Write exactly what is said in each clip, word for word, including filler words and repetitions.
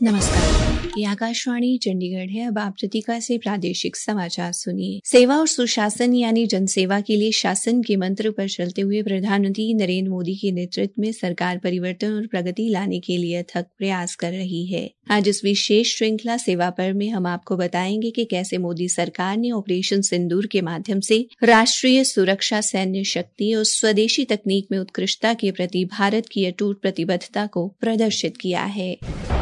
नमस्कार, ये आकाशवाणी चंडीगढ़ है। अब आप प्रतीका से प्रादेशिक समाचार सुनिए। सेवा और सुशासन यानी जनसेवा के लिए शासन के मंत्र पर चलते हुए प्रधानमंत्री नरेंद्र मोदी के नेतृत्व में सरकार परिवर्तन और प्रगति लाने के लिए अथक प्रयास कर रही है। आज इस विशेष श्रृंखला सेवा पर्व में हम आपको बताएंगे कि कैसे मोदी सरकार ने ऑपरेशन सिंदूर के माध्यम से राष्ट्रीय सुरक्षा, सैन्य शक्ति और स्वदेशी तकनीक में उत्कृष्टता के प्रति भारत की अटूट प्रतिबद्धता को प्रदर्शित किया है।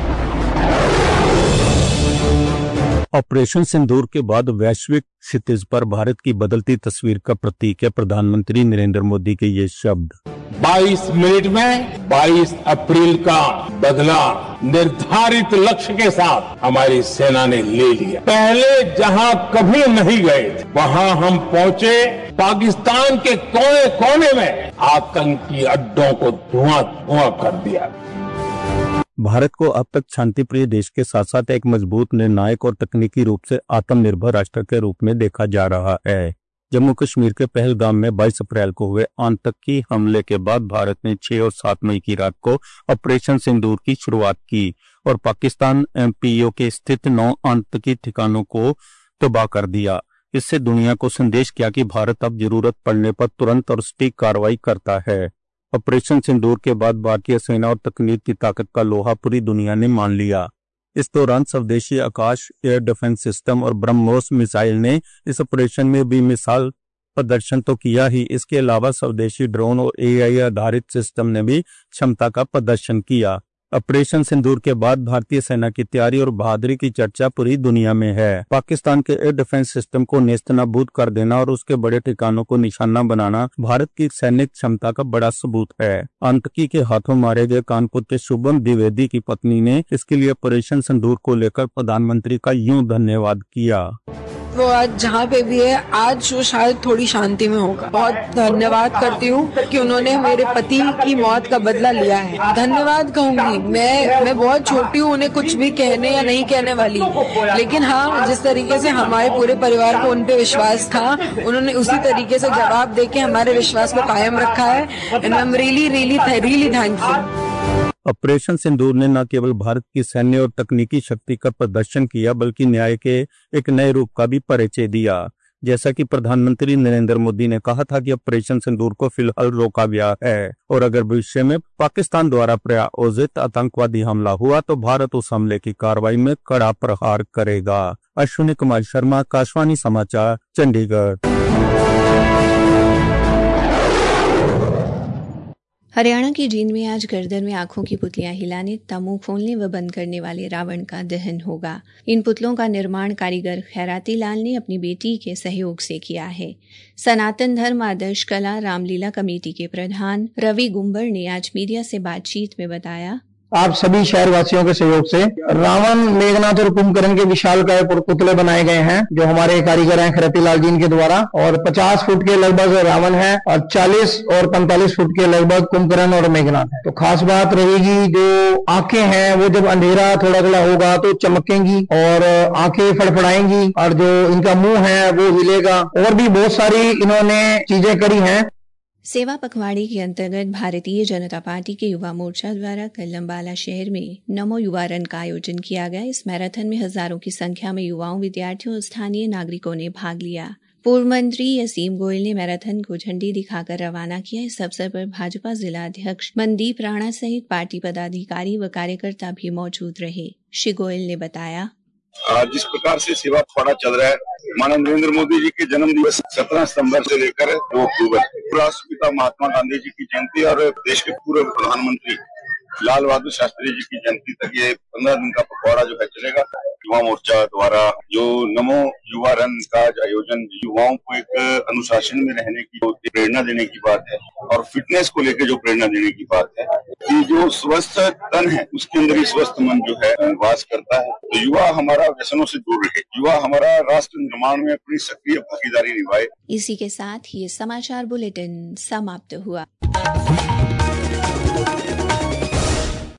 ऑपरेशन सिंदूर के बाद वैश्विक क्षितिज पर भारत की बदलती तस्वीर का प्रतीक है प्रधानमंत्री नरेंद्र मोदी के ये शब्द। बाईस मिनट में बाईस अप्रैल का बदला निर्धारित लक्ष्य के साथ हमारी सेना ने ले लिया। पहले जहां कभी नहीं गए थे वहां हम पहुंचे। पाकिस्तान के कोने कोने में आतंकी अड्डों को धुआं धुआं कर दिया। भारत को अब तक शांति प्रिय देश के साथ साथ एक मजबूत, निर्णायक और तकनीकी रूप से आत्मनिर्भर राष्ट्र के रूप में देखा जा रहा है। जम्मू कश्मीर के पहलगाम में बाईस अप्रैल को हुए आतंकी हमले के बाद भारत ने छह और सात मई की रात को ऑपरेशन सिंदूर की शुरुआत की और पाकिस्तान एमपीओ के स्थित नौ आतंकी ठिकानों को तबाह कर दिया। इससे दुनिया को संदेश किया कि भारत अब जरूरत पड़ने पर तुरंत और सटीक कार्रवाई करता है। ऑपरेशन सिंदूर के बाद भारतीय सेना और तकनीक की ताकत का लोहा पूरी दुनिया ने मान लिया। इस दौरान स्वदेशी आकाश एयर डिफेंस सिस्टम और ब्रह्मोस मिसाइल ने इस ऑपरेशन में भी मिसाल प्रदर्शन तो किया ही, इसके अलावा स्वदेशी ड्रोन और एआई आधारित सिस्टम ने भी क्षमता का प्रदर्शन किया। ऑपरेशन सिंदूर के बाद भारतीय सेना की तैयारी और बहादुरी की चर्चा पूरी दुनिया में है। पाकिस्तान के एयर डिफेंस सिस्टम को नेस्तनाबूद कर देना और उसके बड़े ठिकानों को निशाना बनाना भारत की सैनिक क्षमता का बड़ा सबूत है। आतंकी के हाथों मारे गए कानपुर के शुभम द्विवेदी की पत्नी ने इसके लिए ऑपरेशन सिंदूर को लेकर प्रधानमंत्री का यूं धन्यवाद किया। वो आज जहाँ पे भी है, आज वो शायद थोड़ी शांति में होगा। बहुत धन्यवाद करती हूँ कि उन्होंने मेरे पति की मौत का बदला लिया है। धन्यवाद कहूंगी। मैं मैं बहुत छोटी हूँ, उन्हें कुछ भी कहने या नहीं कहने वाली, लेकिन हाँ, जिस तरीके से हमारे पूरे परिवार को उन पे विश्वास था, उन्होंने उसी तरीके से जवाब देके हमारे विश्वास को कायम रखा है। And I am really really really thankful. Operation Sindoor ने न केवल भारत की सैन्य और तकनीकी शक्ति का प्रदर्शन किया बल्कि न्याय के एक नए रूप का भी परिचय दिया। जैसा कि प्रधानमंत्री नरेंद्र मोदी ने कहा था कि ऑपरेशन सिंदूर को फिलहाल रोका गया है और अगर भविष्य में पाकिस्तान द्वारा प्रायोजित आतंकवादी हमला हुआ तो भारत उस हमले की कार्रवाई में कड़ा प्रहार करेगा। अश्विनी कुमार शर्मा, आकाशवाणी समाचार, चंडीगढ़। हरियाणा की जींद में आज गर्दन में आंखों की पुतलियां हिलाने, मुंह खोलने व बंद करने वाले रावण का दहन होगा। इन पुतलों का निर्माण कारीगर खैराती लाल ने अपनी बेटी के सहयोग से किया है। सनातन धर्म आदर्श कला रामलीला कमेटी के प्रधान रवि गुंबर ने आज मीडिया से बातचीत में बताया, आप सभी शहरवासियों के सहयोग से रावण, मेघनाथ और कुंभकर्ण के विशालकाय पुतले बनाए गए हैं जो हमारे कारीगर हैं खैराती लाल जी के द्वारा। और पचास फुट के लगभग रावण है और चालीस और पैंतालीस फुट के लगभग कुंभकर्ण और मेघनाथ है। तो खास बात रहेगी, जो आंखें हैं वो जब अंधेरा थोड़ा थोड़ा होगा तो चमकेंगी और आंखें फड़फड़ाएंगी और जो इनका मुंह है वो हिलेगा। और भी बहुत सारी इन्होंने चीजें करी हैं। सेवा पखवाड़े के अंतर्गत भारतीय जनता पार्टी के युवा मोर्चा द्वारा कल अम्बाला शहर में नमो युवा रन का आयोजन किया गया। इस मैराथन में हजारों की संख्या में युवाओं, विद्यार्थियों और स्थानीय नागरिकों ने भाग लिया। पूर्व मंत्री असीम गोयल ने मैराथन को झंडी दिखाकर रवाना किया। इस अवसर पर भाजपा जिला अध्यक्ष मनदीप राणा सहित पार्टी पदाधिकारी व कार्यकर्ता भी मौजूद रहे। श्री गोयल ने बताया, जिस प्रकार से सेवा पखवाड़ा चल रहा है, माननीय नरेंद्र मोदी जी के जन्म दिवस सत्रह सितंबर से लेकर दो अक्टूबर, राष्ट्रपिता महात्मा गांधी जी की जयंती और देश के पूर्व प्रधानमंत्री लाल बहादुर शास्त्री जी की जयंती तक ये पंद्रह दिन का पखवाड़ा जो है चलेगा। युवा मोर्चा द्वारा जो नमो युवा रन का आयोजन युवाओं को एक अनुशासन में रहने की प्रेरणा देने की बात है और फिटनेस को लेकर जो प्रेरणा देने की बात है कि जो स्वस्थ तन है उसके अंदर ही स्वस्थ मन जो है वास करता है। तो युवा हमारा व्यसनों से दूर रहे, युवा हमारा राष्ट्र निर्माण में अपनी सक्रिय भागीदारी निभाए। इसी के साथ ये समाचार बुलेटिन समाप्त हुआ।